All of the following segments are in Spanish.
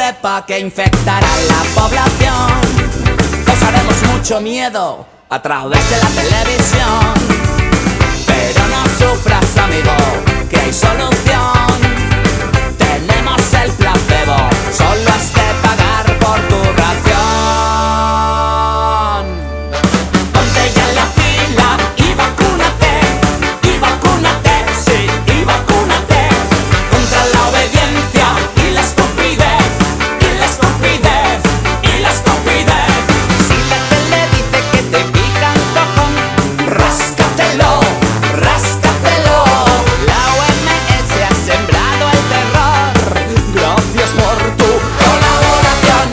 cepa que infectará la población. Causaremos mucho miedo a través de la televisión. Pero no sufras, amigo, que hay solución. Tenemos el placebo, solo has de pagar por tu ración. Ponte ya en la fila y vacúnate, sí, y vacúnate. Contra la obediencia y la estupidez, y la estupidez, y la estupidez. Si la tele dice que te pica un cojón, ráscatelo, ráscatelo. La OMS ha sembrado el terror. Gracias por tu colaboración.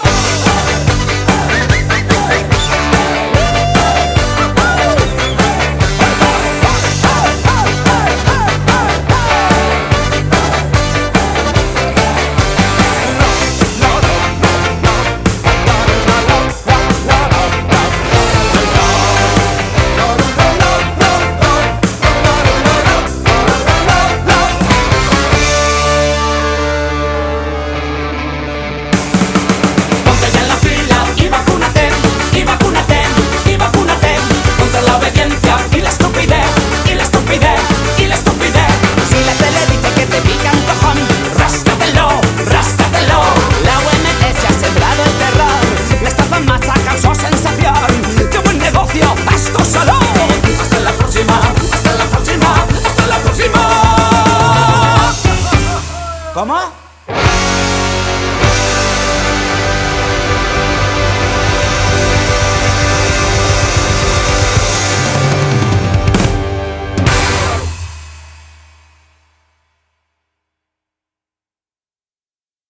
Ponte ya en la fila y vacúnate, y vacúnate, y vacúnate. Contra la obediencia y la estupidez, y la estupidez, y la estupidez. Si la tele dice que te pica un cojón, ráscatelo, ráscatelo. La OMS ha sembrado el terror. La estafa masa causó sensación. ¡Qué buen negocio! ¡Esto salud! Hasta la próxima, hasta la próxima, hasta la próxima. ¿Cómo?